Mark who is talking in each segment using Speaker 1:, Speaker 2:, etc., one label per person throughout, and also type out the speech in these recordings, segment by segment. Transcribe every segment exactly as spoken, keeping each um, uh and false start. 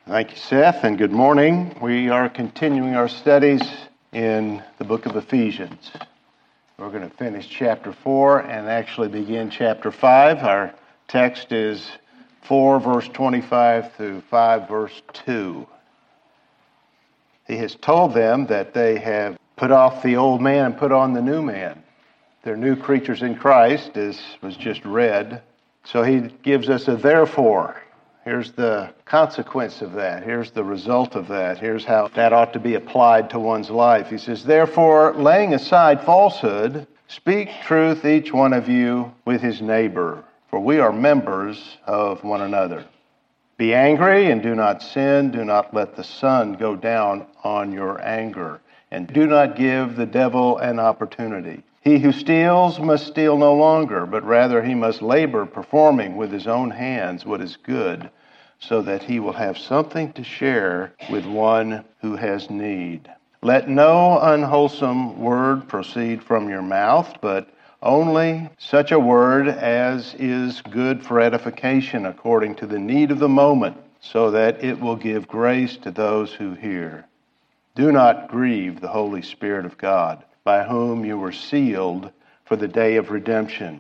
Speaker 1: Thank you, Seth, and good morning. We are continuing our studies in the book of Ephesians. We're going to finish chapter four and actually begin chapter five. Our text is four, verse twenty-five through five, verse two. He has told them that they have put off the old man and put on the new man. They're new creatures in Christ, as was just read. So he gives us a therefore. Here's the consequence of that. Here's the result of that. Here's how that ought to be applied to one's life. He says, therefore, laying aside falsehood, speak truth each one of you with his neighbor, for we are members of one another. Be angry and do not sin. Do not let the sun go down on your anger, and do not give the devil an opportunity. He who steals must steal no longer, but rather he must labor, performing with his own hands what is good, so that he will have something to share with one who has need. Let no unwholesome word proceed from your mouth, but only such a word as is good for edification according to the need of the moment, so that it will give grace to those who hear. Do not grieve the Holy Spirit of God, by whom you were sealed for the day of redemption.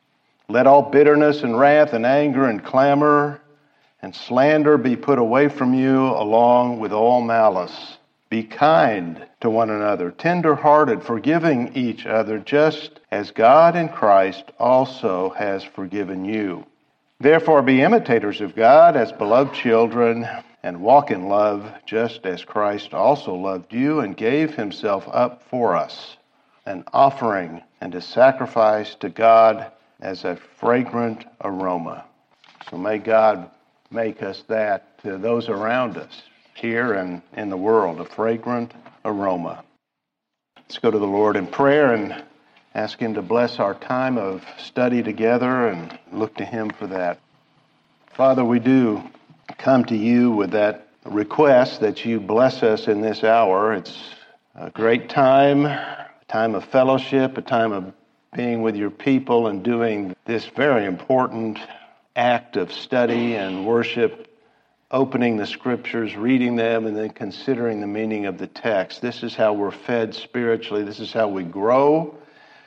Speaker 1: Let all bitterness and wrath and anger and clamor and slander be put away from you, along with all malice. Be kind to one another, tender-hearted, forgiving each other, just as God in Christ also has forgiven you. Therefore be imitators of God as beloved children, and walk in love, just as Christ also loved you and gave himself up for us, an offering and a sacrifice to God as a fragrant aroma. So may God make us that to those around us, here and in the world, a fragrant aroma. Let's go to the Lord in prayer and ask him to bless our time of study together and look to him for that. Father, we do come to you with that request that you bless us in this hour. It's a great time, a time of fellowship, a time of being with your people and doing this very important act of study and worship, opening the scriptures, reading them, and then considering the meaning of the text. This is how we're fed spiritually. This is how we grow.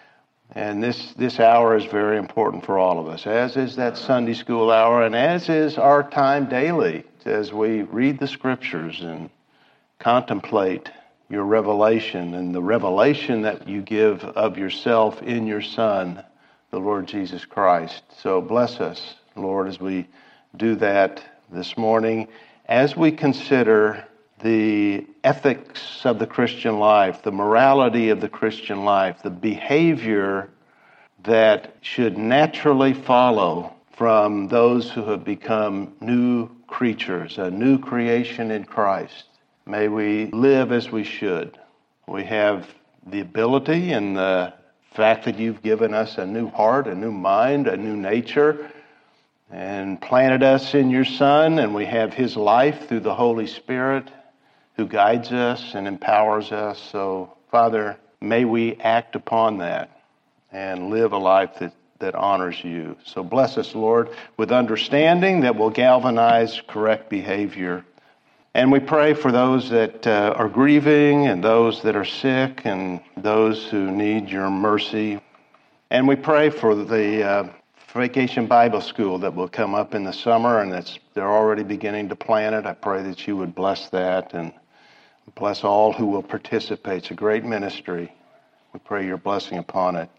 Speaker 1: And this, this hour is very important for all of us, as is that Sunday school hour, and as is our time daily as we read the scriptures and contemplate your revelation and the revelation that you give of yourself in your Son, the Lord Jesus Christ. So bless us, Lord, as we do that this morning, as we consider the ethics of the Christian life, the morality of the Christian life, the behavior that should naturally follow from those who have become new creatures, a new creation in Christ. May we live as we should. We have the ability and the fact that you've given us a new heart, a new mind, a new nature, and planted us in your Son, and we have his life through the Holy Spirit who guides us and empowers us. So, Father, may we act upon that and live a life that, that honors you. So bless us, Lord, with understanding that will galvanize correct behavior. And we pray for those that uh, are grieving and those that are sick and those who need your mercy. And we pray for the uh, Vacation Bible School that will come up in the summer, and that's they're already beginning to plan it. I pray that you would bless that and bless all who will participate. It's a great ministry. We pray your blessing upon it.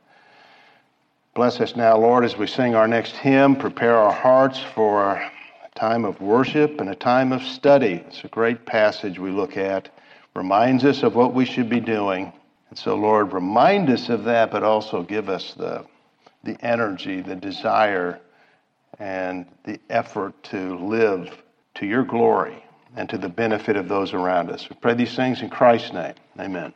Speaker 1: Bless us now, Lord, as we sing our next hymn. Prepare our hearts for a time of worship and a time of study. It's a great passage we look at. Reminds us of what we should be doing. And so, Lord, remind us of that, but also give us the the energy, the desire, and the effort to live to your glory and to the benefit of those around us. We pray these things in Christ's name. Amen.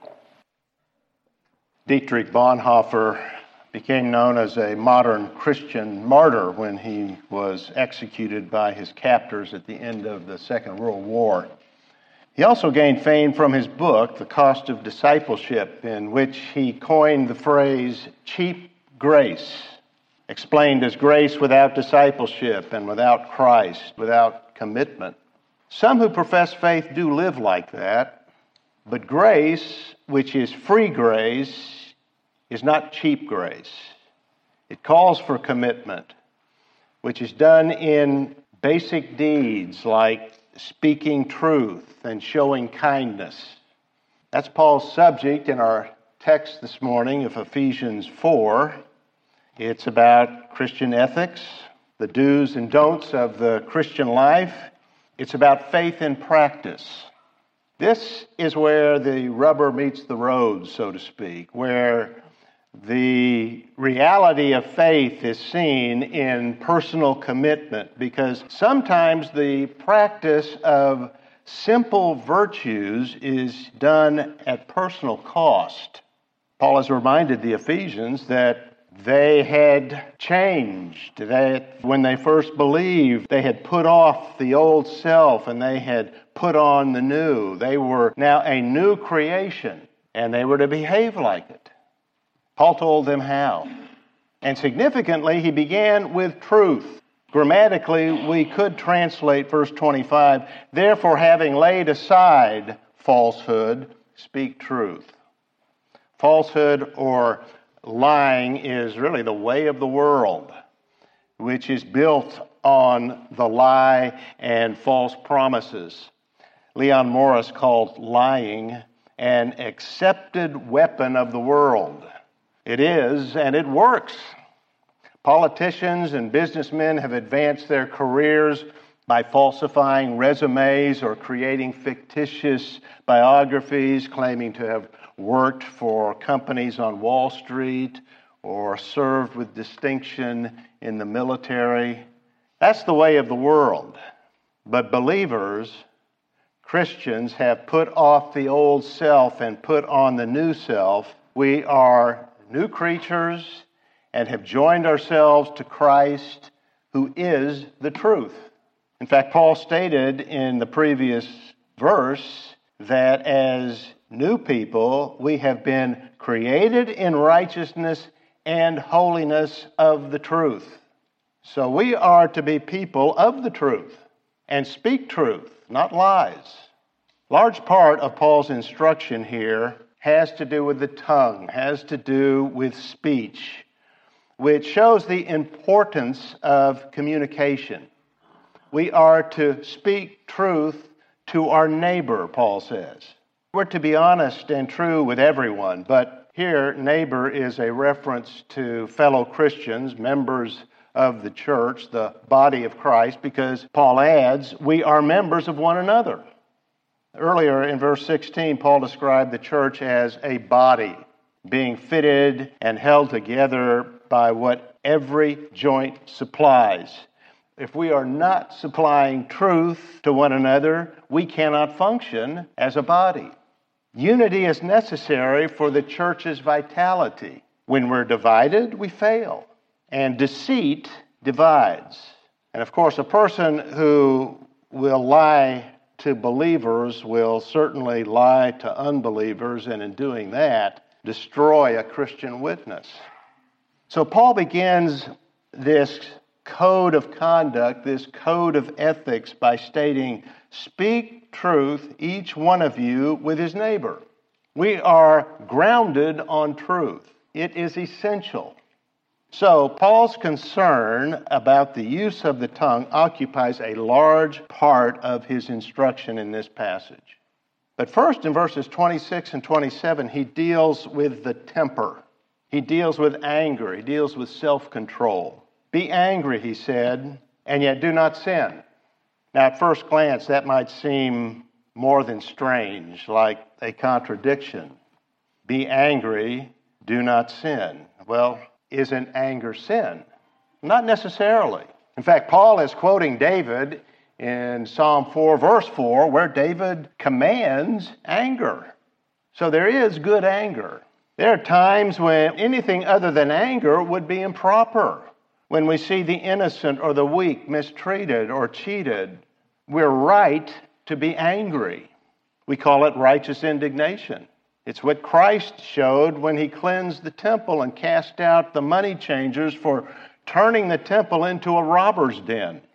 Speaker 1: Dietrich Bonhoeffer became known as a modern Christian martyr when he was executed by his captors at the end of the Second World War. He also gained fame from his book, The Cost of Discipleship, in which he coined the phrase cheap grace, explained as grace without discipleship and without Christ, without commitment. Some who profess faith do live like that, but grace, which is free grace, is not cheap grace. It calls for commitment, which is done in basic deeds like speaking truth and showing kindness. That's Paul's subject in our text this morning of Ephesians four. It's about Christian ethics, the do's and don'ts of the Christian life. It's about faith in practice. This is where the rubber meets the road, so to speak, where the reality of faith is seen in personal commitment, because sometimes the practice of simple virtues is done at personal cost. Paul has reminded the Ephesians that they had changed, that when they first believed, they had put off the old self and they had put on the new. They were now a new creation, and they were to behave like it. Paul told them how. And significantly, he began with truth. Grammatically, we could translate verse twenty-five, therefore, having laid aside falsehood, speak truth. Falsehood or lying is really the way of the world, which is built on the lie and false promises. Leon Morris called lying an accepted weapon of the world. It is, and it works. Politicians and businessmen have advanced their careers by falsifying resumes or creating fictitious biographies, claiming to have worked for companies on Wall Street or served with distinction in the military. That's the way of the world. But believers, Christians, have put off the old self and put on the new self. We are new creatures and have joined ourselves to Christ, who is the truth. In fact, Paul stated in the previous verse that as new people, we have been created in righteousness and holiness of the truth. So we are to be people of the truth and speak truth, not lies. Large part of Paul's instruction here has to do with the tongue, has to do with speech, which shows the importance of communication. We are to speak truth to our neighbor, Paul says. We're to be honest and true with everyone, but here, neighbor is a reference to fellow Christians, members of the church, the body of Christ, because Paul adds, we are members of one another. Earlier in verse sixteen, Paul described the church as a body, being fitted and held together by what every joint supplies. If we are not supplying truth to one another, we cannot function as a body. Unity is necessary for the church's vitality. When we're divided, we fail. And deceit divides. And of course, a person who will lie to believers will certainly lie to unbelievers, and in doing that, destroy a Christian witness. So Paul begins this code of conduct, this code of ethics, by stating, speak truth, each one of you, with his neighbor. We are grounded on truth. It is essential. So Paul's concern about the use of the tongue occupies a large part of his instruction in this passage. But first, in verses twenty-six and twenty-seven, he deals with the temper. He deals with anger. He deals with self-control. Be angry, he said, and yet do not sin. Now, at first glance, that might seem more than strange, like a contradiction. Be angry, do not sin. Well, isn't anger sin? Not necessarily. In fact, Paul is quoting David in Psalm four, verse four, where David commands anger. So there is good anger. There are times when anything other than anger would be improper. When we see the innocent or the weak mistreated or cheated, we're right to be angry. We call it righteous indignation. It's what Christ showed when he cleansed the temple and cast out the money changers for turning the temple into a robber's den.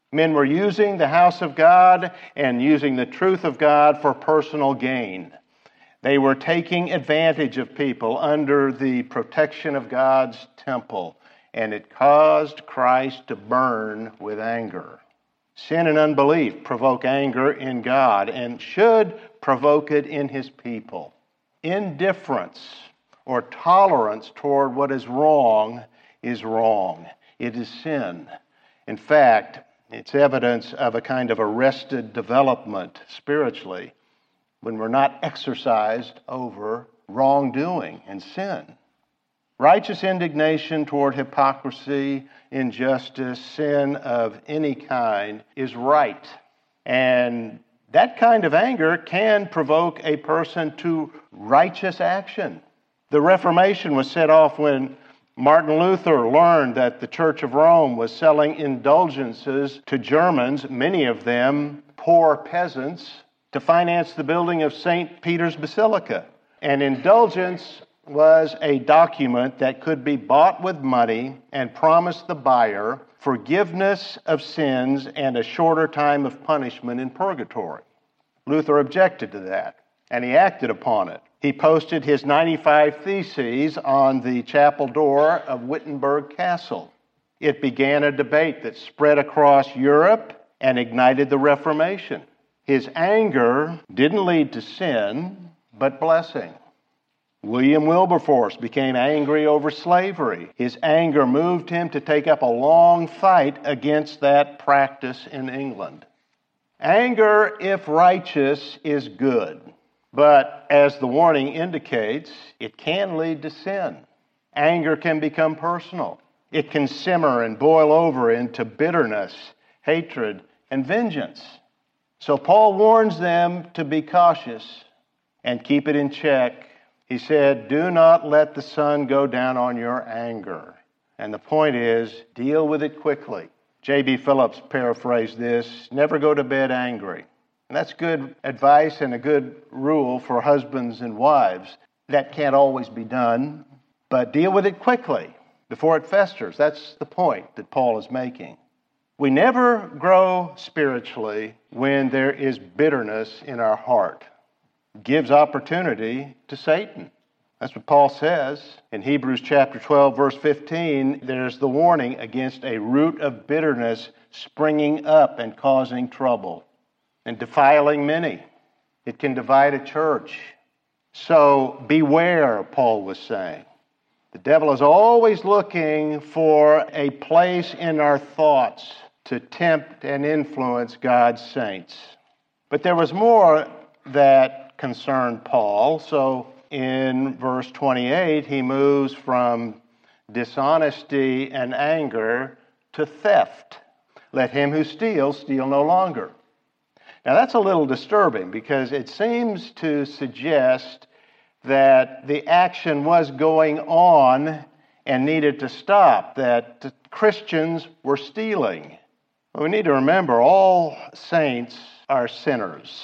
Speaker 1: Men were using the house of God and using the truth of God for personal gain. They were taking advantage of people under the protection of God's temple, and it caused Christ to burn with anger. Sin and unbelief provoke anger in God and should provoke it in His people. Indifference or tolerance toward what is wrong is wrong. It is sin. In fact, it's evidence of a kind of arrested development spiritually when we're not exercised over wrongdoing and sin. Righteous indignation toward hypocrisy, injustice, sin of any kind is right. And that kind of anger can provoke a person to righteous action. The Reformation was set off when Martin Luther learned that the Church of Rome was selling indulgences to Germans, many of them poor peasants, to finance the building of Saint Peter's Basilica. An indulgence was a document that could be bought with money and promised the buyer forgiveness of sins and a shorter time of punishment in purgatory. Luther objected to that, and he acted upon it. He posted his ninety-five Theses on the chapel door of Wittenberg Castle. It began a debate that spread across Europe and ignited the Reformation. His anger didn't lead to sin, but blessing. William Wilberforce became angry over slavery. His anger moved him to take up a long fight against that practice in England. Anger, if righteous, is good. But as the warning indicates, it can lead to sin. Anger can become personal. It can simmer and boil over into bitterness, hatred, and vengeance. So Paul warns them to be cautious and keep it in check. He said, do not let the sun go down on your anger. And the point is, deal with it quickly. J B Phillips paraphrased this, never go to bed angry. And that's good advice and a good rule for husbands and wives. That can't always be done, but deal with it quickly before it festers. That's the point that Paul is making. We never grow spiritually when there is bitterness in our heart. It gives opportunity to Satan. That's what Paul says in Hebrews chapter twelve, verse fifteen. There's the warning against a root of bitterness springing up and causing trouble and defiling many. It can divide a church. So beware, Paul was saying. The devil is always looking for a place in our thoughts to tempt and influence God's saints. But there was more that concerned Paul. So in verse twenty-eight, he moves from dishonesty and anger to theft. Let him who steals steal no longer. Now that's a little disturbing because it seems to suggest that the action was going on and needed to stop, that the Christians were stealing. We need to remember all saints are sinners.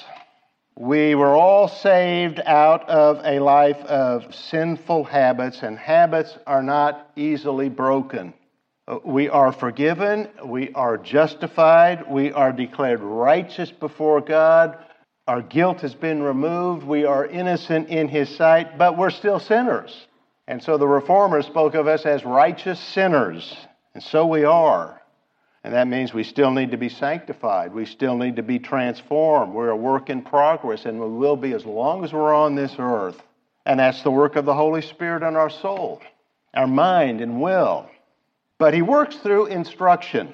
Speaker 1: We were all saved out of a life of sinful habits, and habits are not easily broken. We are forgiven, we are justified, we are declared righteous before God, our guilt has been removed, we are innocent in His sight, but we're still sinners. And so the Reformers spoke of us as righteous sinners, and so we are. And that means we still need to be sanctified, we still need to be transformed, we're a work in progress, and we will be as long as we're on this earth. And that's the work of the Holy Spirit on our soul, our mind and will. But He works through instruction.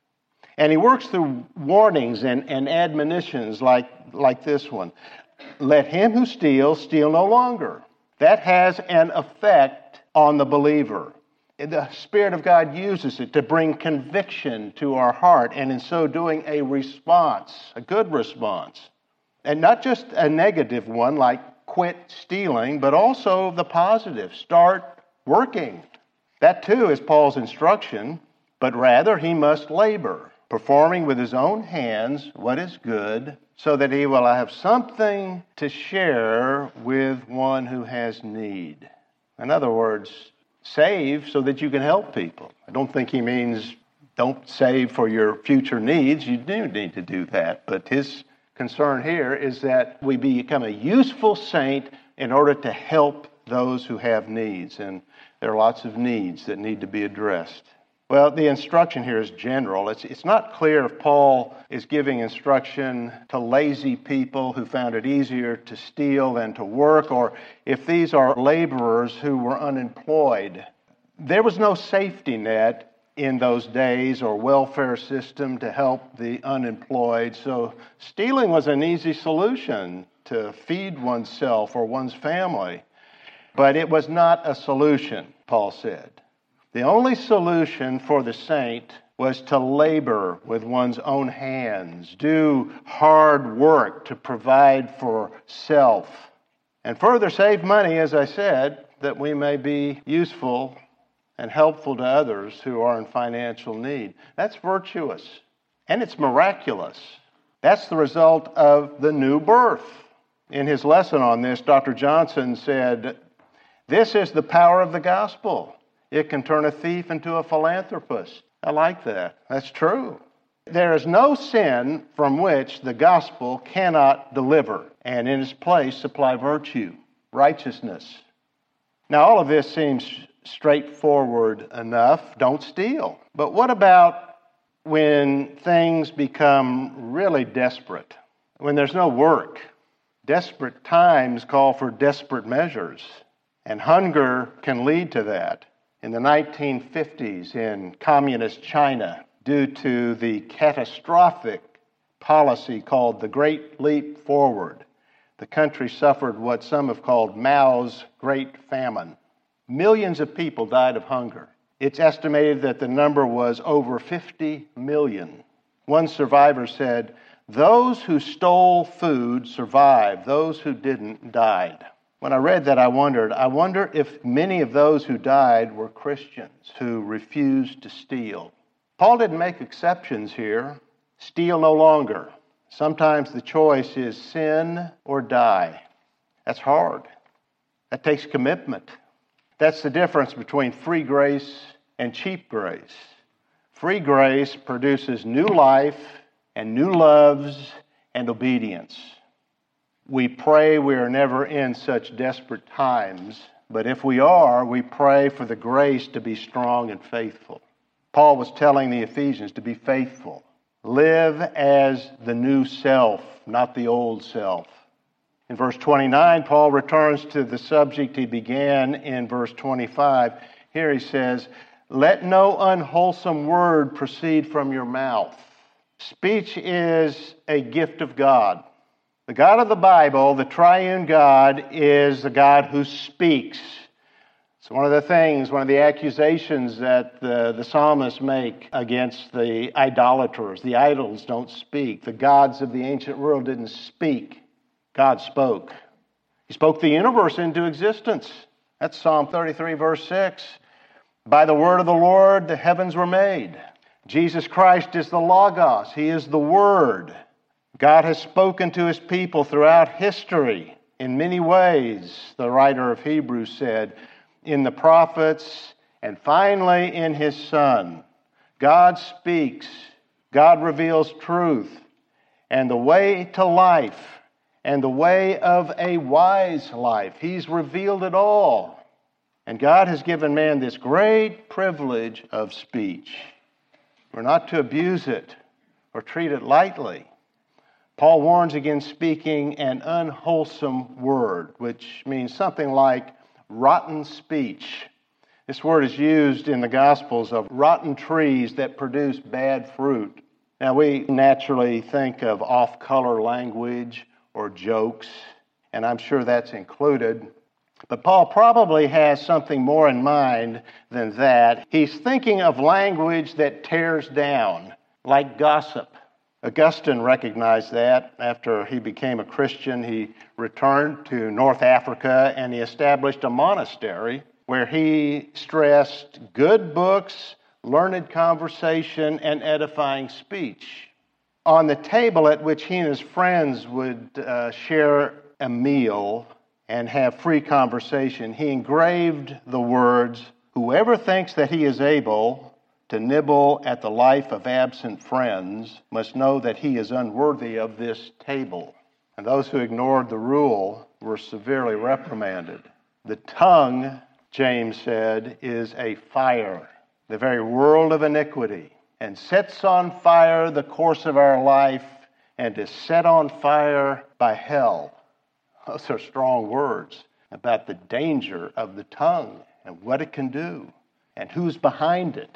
Speaker 1: And He works through warnings and, and admonitions like, like this one. Let him who steals steal no longer. That has an effect on the believer. The Spirit of God uses it to bring conviction to our heart, and in so doing a response, a good response. And not just a negative one like quit stealing, but also the positive. Start working. That too is Paul's instruction, but rather he must labor, performing with his own hands what is good, so that he will have something to share with one who has need. In other words, save so that you can help people. I don't think he means don't save for your future needs. You do need to do that. But his concern here is that we become a useful saint in order to help those who have needs. And there are lots of needs that need to be addressed. Well, the instruction here is general. It's, it's not clear if Paul is giving instruction to lazy people who found it easier to steal than to work, or if these are laborers who were unemployed. There was no safety net in those days or welfare system to help the unemployed, so stealing was an easy solution to feed oneself or one's family. But it was not a solution, Paul said. The only solution for the saint was to labor with one's own hands, do hard work to provide for self, and further save money, as I said, that we may be useful and helpful to others who are in financial need. That's virtuous, and it's miraculous. That's the result of the new birth. In his lesson on this, Doctor Johnson said, "This is the power of the gospel. It can turn a thief into a philanthropist." I like that. That's true. There is no sin from which the gospel cannot deliver, and in its place supply virtue, righteousness. Now, all of this seems straightforward enough. Don't steal. But what about when things become really desperate? When there's no work? Desperate times call for desperate measures, and hunger can lead to that. In the nineteen fifties in communist China, due to the catastrophic policy called the Great Leap Forward, the country suffered what some have called Mao's Great Famine. Millions of people died of hunger. It's estimated that the number was over fifty million. One survivor said, "Those who stole food survived. Those who didn't died." When I read that, I wondered, I wonder if many of those who died were Christians who refused to steal. Paul didn't make exceptions here. Steal no longer. Sometimes the choice is sin or die. That's hard. That takes commitment. That's the difference between free grace and cheap grace. Free grace produces new life and new loves and obedience. We pray we are never in such desperate times, but if we are, we pray for the grace to be strong and faithful. Paul was telling the Ephesians to be faithful. Live as the new self, not the old self. In verse twenty-nine, Paul returns to the subject he began in verse twenty-five. Here he says, "Let no unwholesome word proceed from your mouth." Speech is a gift of God. The God of the Bible, the triune God, is the God who speaks. It's one of the things, one of the accusations that the, the psalmists make against the idolaters. The idols don't speak. The gods of the ancient world didn't speak. God spoke. He spoke the universe into existence. That's Psalm thirty-three, verse six. By the word of the Lord, the heavens were made. Jesus Christ is the Logos. He is the Word. God has spoken to His people throughout history in many ways, the writer of Hebrews said, in the prophets, and finally in His Son. God speaks. God reveals truth and the way to life and the way of a wise life. He's revealed it all. And God has given man this great privilege of speech. We're not to abuse it or treat it lightly. Paul warns against speaking an unwholesome word, which means something like rotten speech. This word is used in the Gospels of rotten trees that produce bad fruit. Now, we naturally think of off-color language or jokes, and I'm sure that's included. But Paul probably has something more in mind than that. He's thinking of language that tears down, like gossip. Augustine recognized that. After he became a Christian, he returned to North Africa and he established a monastery where he stressed good books, learned conversation, and edifying speech. On the table at which he and his friends would uh, share a meal and have free conversation, he engraved the words, "Whoever thinks that he is able to nibble at the life of absent friends must know that he is unworthy of this table. And those who ignored the rule were severely reprimanded. The tongue, James said, is a fire, the very world of iniquity, and sets on fire the course of our life, and is set on fire by hell. Those are strong words about the danger of the tongue and what it can do and who's behind it.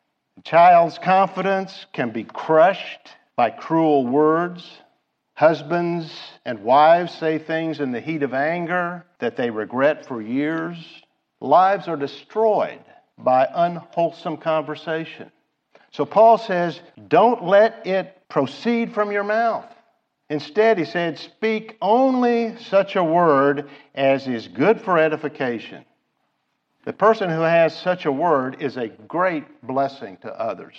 Speaker 1: A child's confidence can be crushed by cruel words. Husbands and wives say things in the heat of anger that they regret for years. Lives are destroyed by unwholesome conversation. So Paul says, don't let it proceed from your mouth. Instead, he said, speak only such a word as is good for edification. The person who has such a word is a great blessing to others.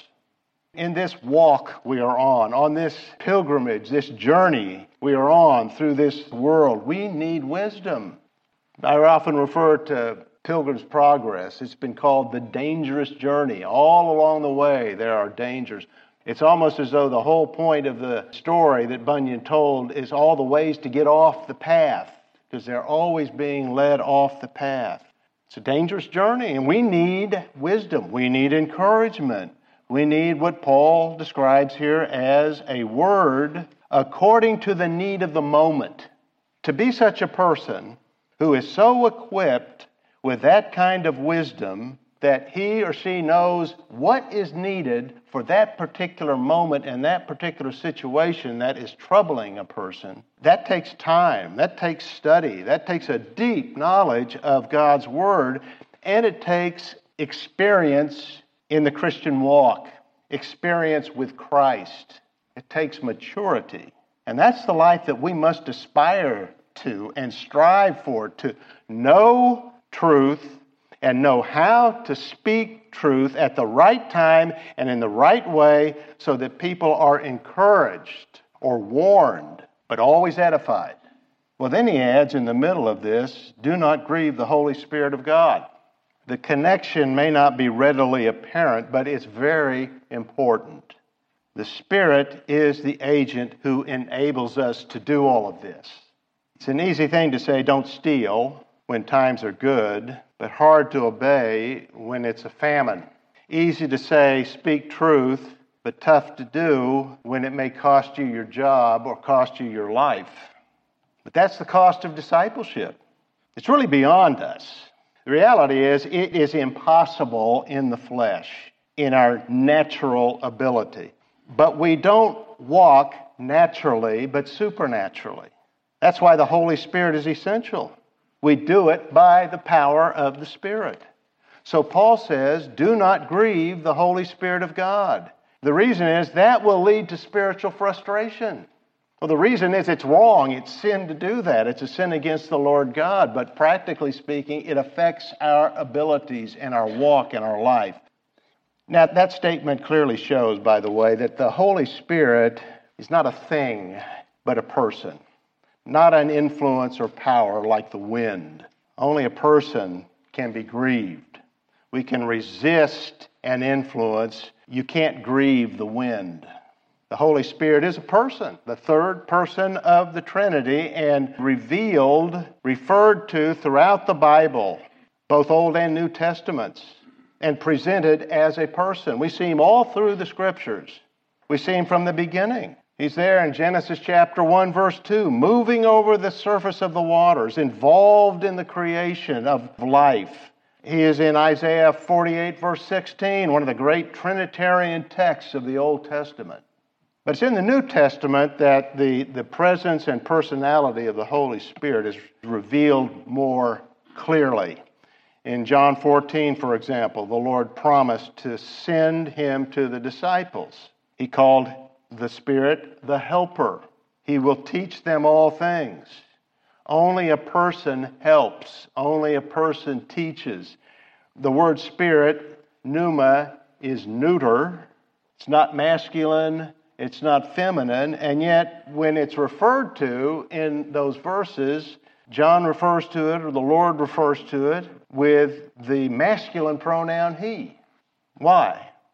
Speaker 1: In this walk we are on, on this pilgrimage, this journey we are on through this world, we need wisdom. I often refer to Pilgrim's Progress. It's been called the dangerous journey. All along the way there are dangers. It's almost as though the whole point of the story that Bunyan told is all the ways to get off the path, because they're always being led off the path. It's a dangerous journey, and we need wisdom. We need encouragement. We need what Paul describes here as a word according to the need of the moment. To be such a person who is so equipped with that kind of wisdom that he or she knows what is needed for that particular moment and that particular situation that is troubling a person, that takes time, that takes study, that takes a deep knowledge of God's Word, and it takes experience in the Christian walk, experience with Christ. It takes maturity. And that's the life that we must aspire to and strive for, to know truth and know how to speak truth at the right time and in the right way so that people are encouraged or warned, but always edified. Well, then he adds in the middle of this, do not grieve the Holy Spirit of God. The connection may not be readily apparent, but it's very important. The Spirit is the agent who enables us to do all of this. It's an easy thing to say, don't steal when times are good, but hard to obey when it's a famine. Easy to say, speak truth, but tough to do when it may cost you your job or cost you your life. But that's the cost of discipleship. It's really beyond us. The reality is, it is impossible in the flesh, in our natural ability. But we don't walk naturally, but supernaturally. That's why the Holy Spirit is essential. We do it by the power of the Spirit. So Paul says, do not grieve the Holy Spirit of God. The reason is that will lead to spiritual frustration. Well, the reason is it's wrong. It's sin to do that. It's a sin against the Lord God. But practically speaking, it affects our abilities and our walk and our life. Now, that statement clearly shows, by the way, that the Holy Spirit is not a thing, but a person. Not an influence or power like the wind. Only a person can be grieved. We can resist an influence. You can't grieve the wind. The Holy Spirit is a person, the third person of the Trinity, and revealed, referred to throughout the Bible, both Old and New Testaments, and presented as a person. We see him all through the Scriptures. We see him from the beginning. He's there in Genesis chapter one, verse two, moving over the surface of the waters, involved in the creation of life. He is in Isaiah forty-eight, verse sixteen, one of the great Trinitarian texts of the Old Testament. But it's in the New Testament that the, the presence and personality of the Holy Spirit is revealed more clearly. In John fourteen, for example, the Lord promised to send him to the disciples. He called the Spirit the Helper. He will teach them all things. Only a person helps. Only a person teaches. The word Spirit, pneuma, is neuter. It's not masculine. It's not feminine. And yet, when it's referred to in those verses, John refers to it, or the Lord refers to it, with the masculine pronoun he. Why?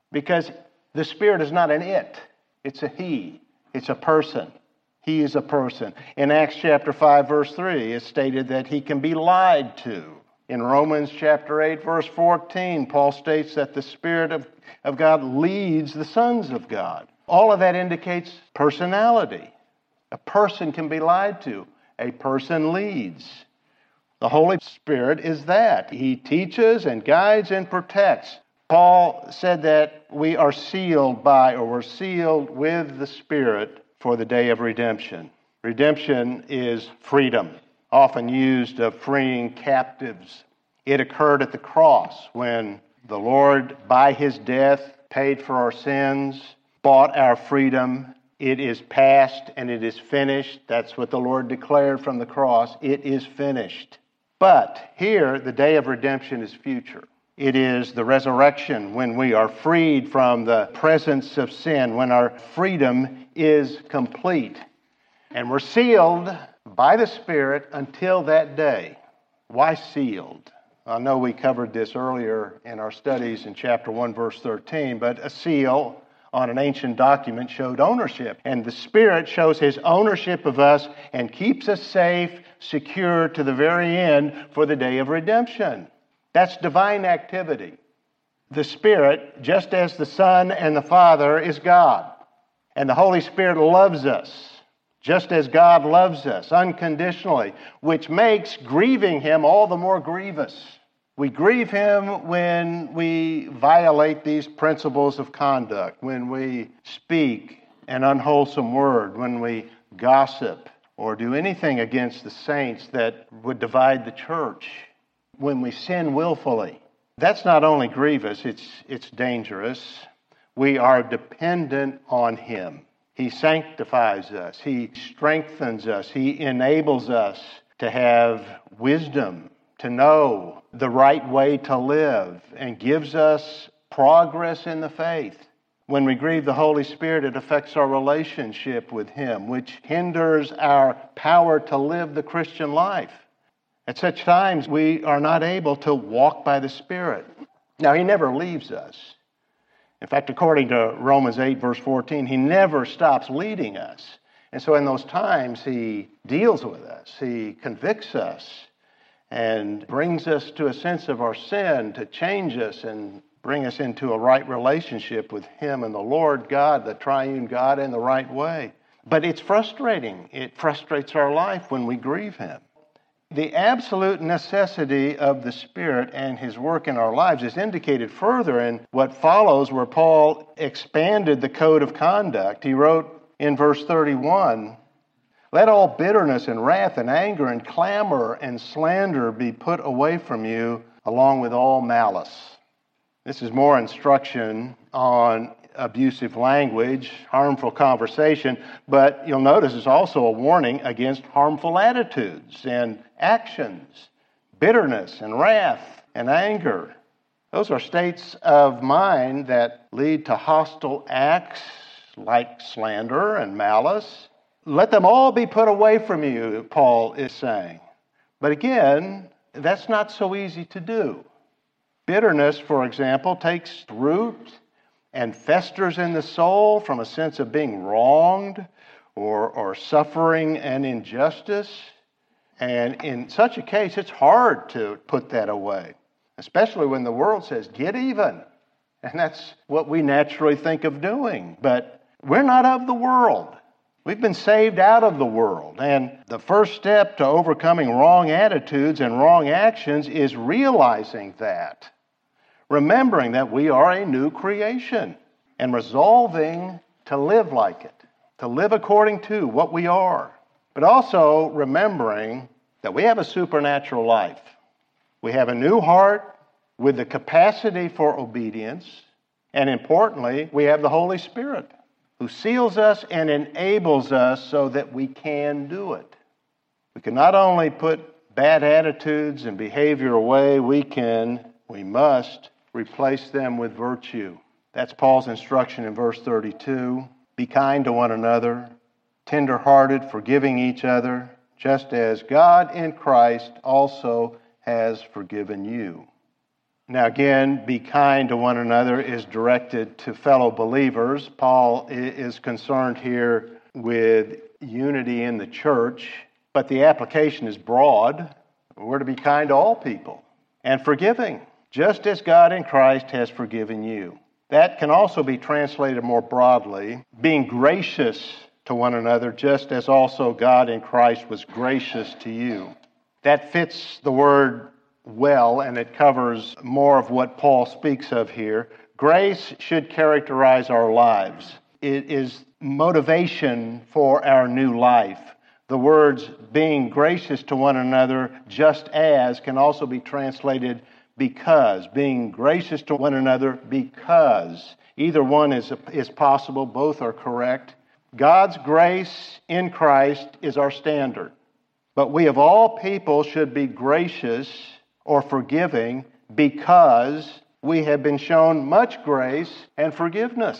Speaker 1: Because the Spirit is not an it. It's a he. It's a person. He is a person. In Acts chapter five, verse three, it's stated that he can be lied to. In Romans chapter eight, verse fourteen, Paul states that the Spirit of, of God leads the sons of God. All of that indicates personality. A person can be lied to. A person leads. The Holy Spirit is that. He teaches and guides and protects. Paul said that we are sealed by, or we're sealed with the Spirit for the day of redemption. Redemption is freedom, often used of freeing captives. It occurred at the cross when the Lord, by his death, paid for our sins, bought our freedom. It is past and it is finished. That's what the Lord declared from the cross. It is finished. But here, the day of redemption is future. It is the resurrection when we are freed from the presence of sin, when our freedom is complete. And we're sealed by the Spirit until that day. Why sealed? I know we covered this earlier in our studies in chapter one, verse thirteen, but a seal on an ancient document showed ownership. And the Spirit shows his ownership of us and keeps us safe, secure to the very end for the day of redemption. That's divine activity. The Spirit, just as the Son and the Father, is God. And the Holy Spirit loves us, just as God loves us, unconditionally, which makes grieving him all the more grievous. We grieve him when we violate these principles of conduct, when we speak an unwholesome word, when we gossip or do anything against the saints that would divide the church, when we sin willfully. That's not only grievous, it's, it's dangerous. We are dependent on him. He sanctifies us. He strengthens us. He enables us to have wisdom, to know the right way to live, and gives us progress in the faith. When we grieve the Holy Spirit, it affects our relationship with him, which hinders our power to live the Christian life. At such times, we are not able to walk by the Spirit. Now, he never leaves us. In fact, according to Romans eight, verse fourteen, he never stops leading us. And so in those times, he deals with us. He convicts us and brings us to a sense of our sin to change us and bring us into a right relationship with him and the Lord God, the triune God, in the right way. But it's frustrating. It frustrates our life when we grieve him. The absolute necessity of the Spirit and his work in our lives is indicated further in what follows, where Paul expanded the code of conduct. He wrote in verse thirty-one, "Let all bitterness and wrath and anger and clamor and slander be put away from you, along with all malice." This is more instruction on abusive language, harmful conversation, but you'll notice it's also a warning against harmful attitudes and actions, bitterness and wrath and anger. Those are states of mind that lead to hostile acts like slander and malice. Let them all be put away from you, Paul is saying. But again, that's not so easy to do. Bitterness, for example, takes root and festers in the soul from a sense of being wronged or, or suffering an injustice. And in such a case, it's hard to put that away, especially when the world says, get even. And that's what we naturally think of doing. But we're not of the world. We've been saved out of the world. And the first step to overcoming wrong attitudes and wrong actions is realizing that. Remembering that we are a new creation and resolving to live like it, to live according to what we are. But also remembering that we have a supernatural life. We have a new heart with the capacity for obedience. And importantly, we have the Holy Spirit who seals us and enables us so that we can do it. We can not only put bad attitudes and behavior away, we can, we must replace them with virtue. That's Paul's instruction in verse thirty-two. Be kind to one another, tender-hearted, forgiving each other, just as God in Christ also has forgiven you. Now again, be kind to one another is directed to fellow believers. Paul is concerned here with unity in the church, but the application is broad. We're to be kind to all people and forgiving, just as God in Christ has forgiven you. That can also be translated more broadly, being gracious to one another, just as also God in Christ was gracious to you. That fits the word well, and it covers more of what Paul speaks of here. Grace should characterize our lives. It is motivation for our new life. The words being gracious to one another, just as, can also be translated because. Being gracious to one another because. Either one is, is possible. Both are correct. God's grace in Christ is our standard. But we of all people should be gracious or forgiving because we have been shown much grace and forgiveness.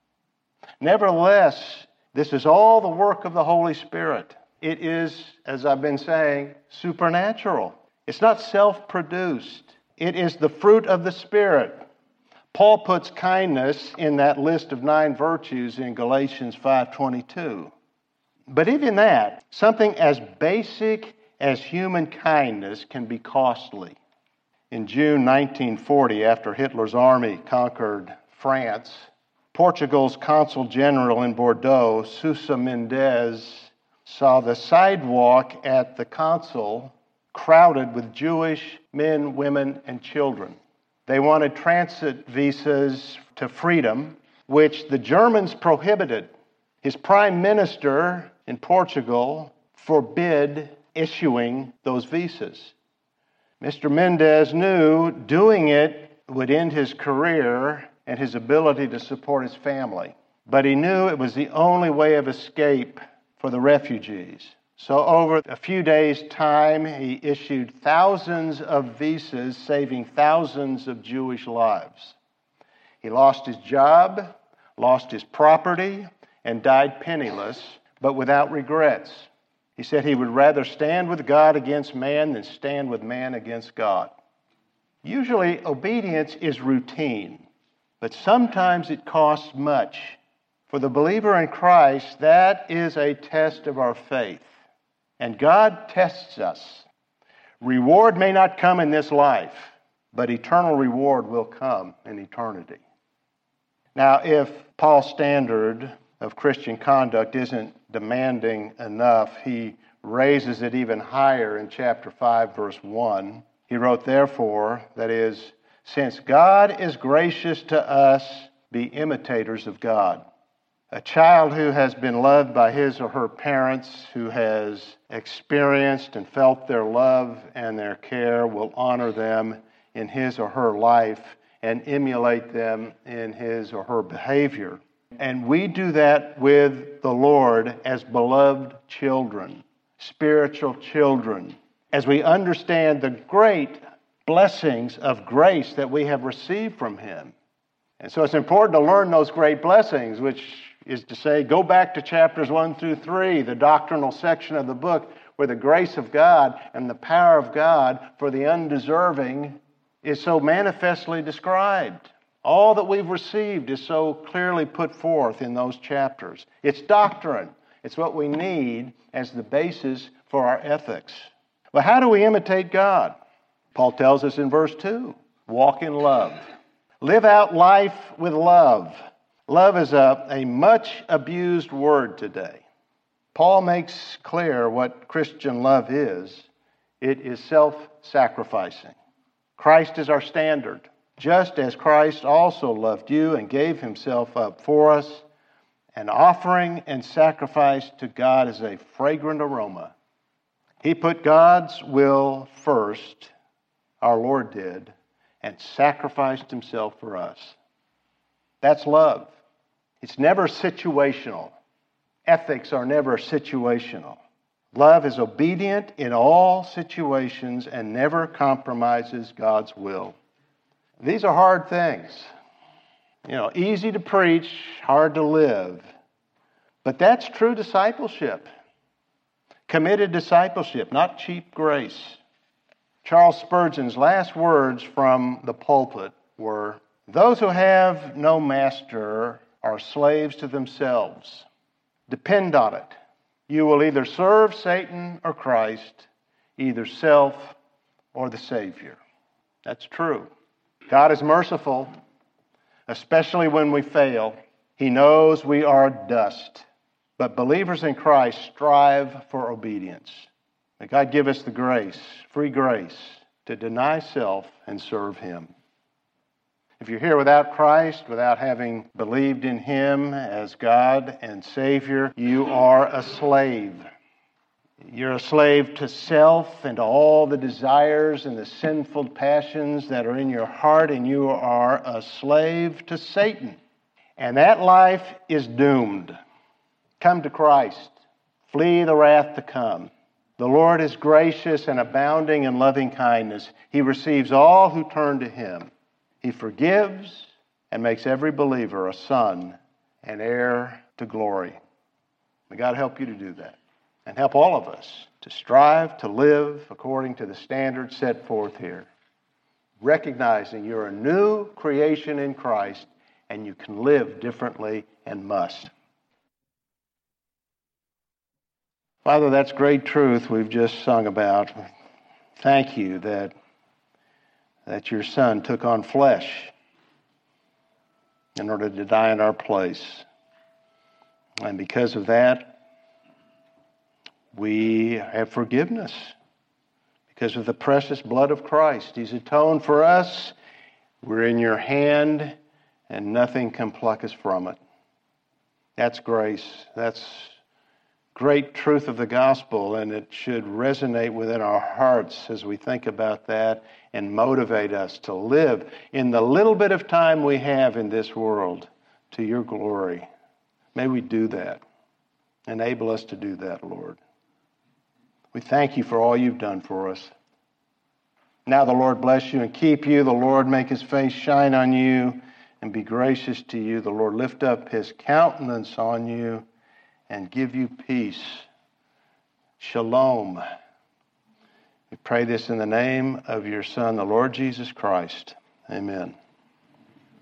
Speaker 1: Nevertheless, this is all the work of the Holy Spirit. It is, as I've been saying, supernatural. It's not self-produced. It is the fruit of the Spirit. Paul puts kindness in that list of nine virtues in Galatians five twenty-two. But even that, something as basic as human kindness can be costly. In June nineteen forty, after Hitler's army conquered France, Portugal's consul general in Bordeaux, Sousa Mendes, saw the sidewalk at the consul crowded with Jewish men, women, and children. They wanted transit visas to freedom, which the Germans prohibited. His prime minister in Portugal forbid issuing those visas. Mister Mendes knew doing it would end his career and his ability to support his family. But he knew it was the only way of escape for the refugees. So over a few days' time, he issued thousands of visas, saving thousands of Jewish lives. He lost his job, lost his property, and died penniless, but without regrets. He said he would rather stand with God against man than stand with man against God. Usually, obedience is routine, but sometimes it costs much. For the believer in Christ, that is a test of our faith. And God tests us. Reward may not come in this life, but eternal reward will come in eternity. Now, if Paul's standard of Christian conduct isn't demanding enough, he raises it even higher in chapter five, verse one. He wrote, therefore, that is, since God is gracious to us, be imitators of God. A child who has been loved by his or her parents, who has experienced and felt their love and their care, will honor them in his or her life and emulate them in his or her behavior. And we do that with the Lord as beloved children, spiritual children, as we understand the great blessings of grace that we have received from Him. And so it's important to learn those great blessings, which is to say, go back to chapters one through three, the doctrinal section of the book, where the grace of God and the power of God for the undeserving is so manifestly described. All that we've received is so clearly put forth in those chapters. It's doctrine. It's what we need as the basis for our ethics. But how do we imitate God? Paul tells us in verse two, walk in love. Live out life with love. Love is a, a much abused word today. Paul makes clear what Christian love is. It is self-sacrificing. Christ is our standard. Just as Christ also loved you and gave himself up for us, an offering and sacrifice to God is a fragrant aroma. He put God's will first, our Lord did, and sacrificed himself for us. That's love. It's never situational. Ethics are never situational. Love is obedient in all situations and never compromises God's will. These are hard things. You know, easy to preach, hard to live. But that's true discipleship. Committed discipleship, not cheap grace. Charles Spurgeon's last words from the pulpit were, "Those who have no master are slaves to themselves. Depend on it, you will either serve Satan or Christ, either self or the Savior." That's true. God is merciful, especially when we fail. He knows we are dust. But believers in Christ strive for obedience. May God give us the grace, free grace, to deny self and serve Him. If you're here without Christ, without having believed in Him as God and Savior, you are a slave. You're a slave to self and to all the desires and the sinful passions that are in your heart, and you are a slave to Satan. And that life is doomed. Come to Christ. Flee the wrath to come. The Lord is gracious and abounding in loving kindness. He receives all who turn to Him. He forgives and makes every believer a son and heir to glory. May God help you to do that, and help all of us to strive to live according to the standards set forth here, recognizing you're a new creation in Christ and you can live differently and must. Father, that's great truth we've just sung about. Thank you that, that your Son took on flesh in order to die in our place. And because of that, we have forgiveness. Because of the precious blood of Christ. He's atoned for us. We're in your hand, and nothing can pluck us from it. That's grace. That's great truth of the gospel, and it should resonate within our hearts as we think about that and motivate us to live in the little bit of time we have in this world to your glory. May we do that. Enable us to do that, Lord. We thank you for all you've done for us. Now the Lord bless you and keep you. The Lord make his face shine on you and be gracious to you. The Lord lift up his countenance on you and give you peace. Shalom. We pray this in the name of your Son, the Lord Jesus Christ. Amen.